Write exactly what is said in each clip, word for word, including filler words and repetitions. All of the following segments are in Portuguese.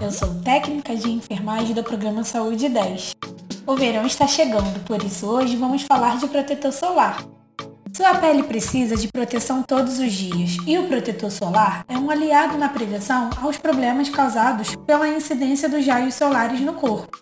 eu sou técnica de enfermagem do programa Saúde dez. O verão está chegando, por isso hoje vamos falar de protetor solar. Sua pele precisa de proteção todos os dias e o protetor solar é um aliado na prevenção aos problemas causados pela incidência dos raios solares no corpo.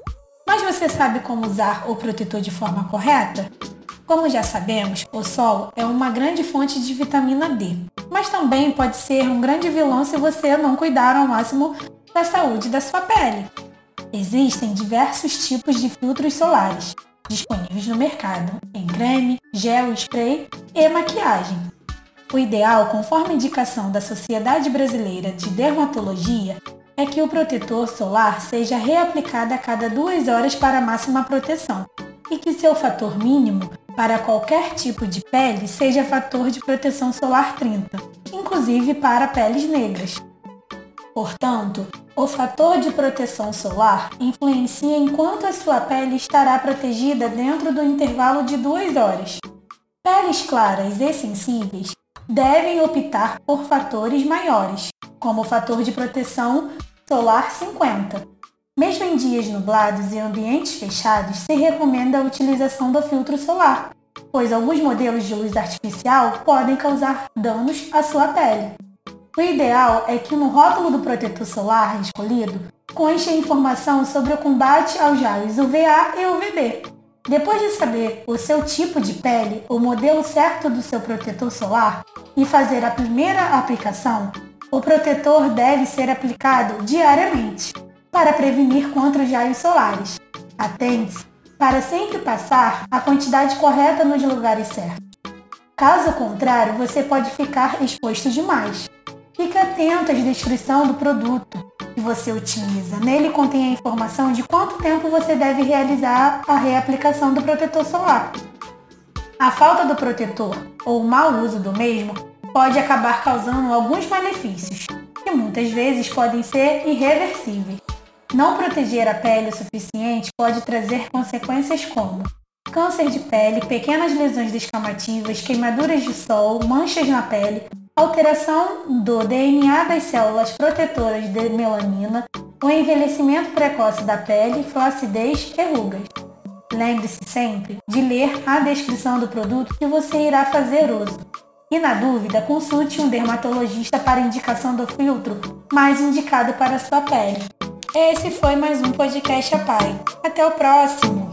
Mas você sabe como usar o protetor de forma correta? Como já sabemos, o sol é uma grande fonte de vitamina D, mas também pode ser um grande vilão se você não cuidar ao máximo da saúde da sua pele. Existem diversos tipos de filtros solares disponíveis no mercado, em creme, gel, spray e maquiagem. O ideal, conforme a indicação da Sociedade Brasileira de Dermatologia, é que o protetor solar seja reaplicado a cada duas horas para máxima proteção e que seu fator mínimo para qualquer tipo de pele seja fator de proteção solar trinta, inclusive para peles negras. Portanto, o fator de proteção solar influencia em quanto a sua pele estará protegida dentro do intervalo de duas horas. Peles claras e sensíveis devem optar por fatores maiores, como o fator de proteção solar cinquenta. Mesmo em dias nublados e ambientes fechados, se recomenda a utilização do filtro solar, pois alguns modelos de luz artificial podem causar danos à sua pele. O ideal é que no rótulo do protetor solar escolhido conste a informação sobre o combate aos raios U V A e U V B. Depois de saber o seu tipo de pele, o modelo certo do seu protetor solar e fazer a primeira aplicação, o protetor deve ser aplicado diariamente para prevenir contra os raios solares. Atente-se para sempre passar a quantidade correta nos lugares certos. Caso contrário, você pode ficar exposto demais. Fique atento à descrição do produto que você utiliza. Nele contém a informação de quanto tempo você deve realizar a reaplicação do protetor solar. A falta do protetor ou o mau uso do mesmo pode acabar causando alguns malefícios, que muitas vezes podem ser irreversíveis. Não proteger a pele o suficiente pode trazer consequências como câncer de pele, pequenas lesões descamativas, queimaduras de sol, manchas na pele, alteração do D N A das células protetoras de melanina, o envelhecimento precoce da pele, flacidez e rugas. Lembre-se sempre de ler a descrição do produto que você irá fazer uso. E na dúvida, consulte um dermatologista para indicação do filtro mais indicado para a sua pele. Esse foi mais um podcast A Pai. Até o próximo!